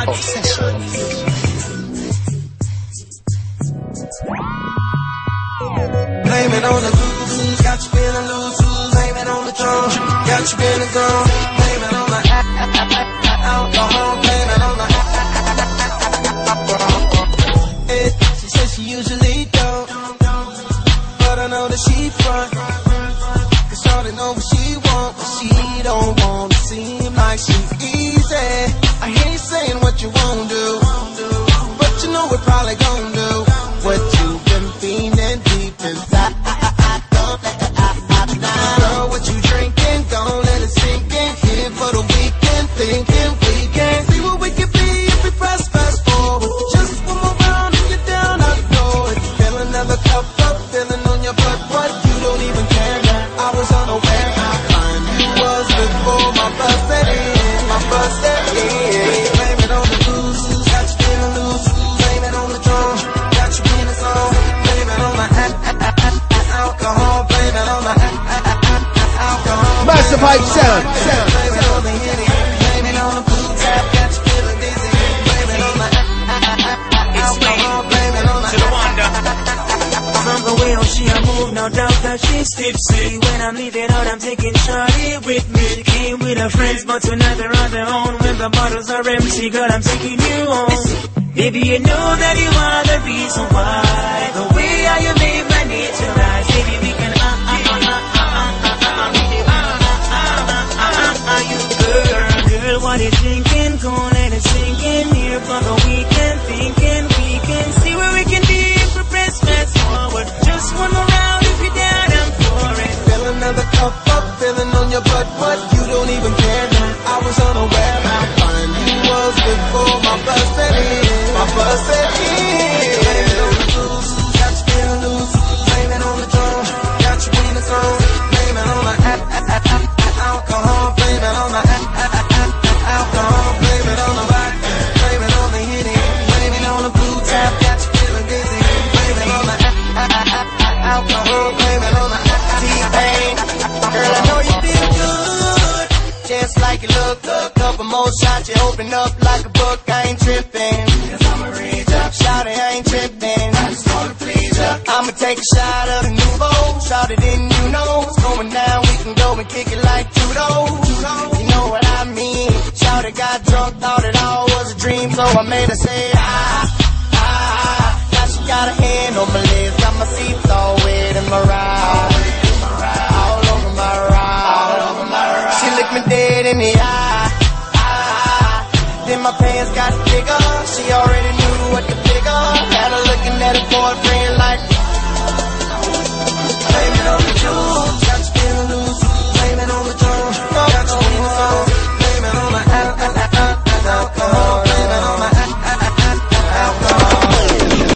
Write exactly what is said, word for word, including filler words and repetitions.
Blame it on the blues, got you feeling loose. Blame it on the drums, got you feeling gone. Blame it on the alcohol. Blame it on the alcohol. She says she usually don't, but I know that she front. Cause shorty know what she want, but she don't want to seem like she's easy. I hear you saying what you won't do, but you know we're probably gon' do what you've been feeling deep inside. Girl, what you drinking? Gon' let it sink in. Here for the weekend, thinking we can see what we can be if we press fast forward. Just one more round and you're down, I know it. Fill another cup up, feeling on your butt. What? You don't even care that I was unaware how fine you was before my bus set in. My bus set in. Blame it on the blues, got you feeling loose. Blame it on the drums, got you in the zone. Blame it on the alcohol. Blame it on the alcohol. Massive hype sound. sound. Blame it on the Henny. Blame it on the blue tap, got you feeling dizzy. Blame it on the alcohol. Blame it on the From the way on she I move, no doubt that she's tipsy. When I'm leaving out, I'm taking shorty with me. She came with her friends, but tonight they're on their own. When the bottles are empty, girl, I'm taking you home. Baby, you know that you are the reason why. The way how you made my nature rise. Baby, we can uh uh uh uh uh uh uh uh uh uh you girl. Girl, what you thinking? Go let it sink in here for the weekend. Thinking we can see where we can be if we press fast forward. Just one more round if you're down, I'm for it. Fill another cup up, feeling on your butt. What? You don't even care now. I was unaware how fine you was before my bus set in. My bus set in. Blame it on the blues, got you feeling loose. Blame it on the drums, got you in the zone. Blame it on the alcohol. Blame it on the alcohol. Blame it on the vodka. Blame it on the Henny. Blame it on the blue tap, got you feeling dizzy. Blame it on the alcohol. Blame it on the T-Pain. Girl, I know you feel good, just like you look. A couple more shots, you open up like a book. I ain't tripping, cause I'ma read up. Shout it, I ain't tripping, I just wanna please ya. I'ma take a shot of the nouveau. Shout it in, you know what's going down. We can go and kick it like judo. You know what I mean. Shout it, got drunk, thought it all was a dream, so I made her say ah, ah. Now she got a hand on my lips, got my seats all wet in my ride. All over my ride. She looked me dead in the eye. Then my pants got bigger. She already knew what to do.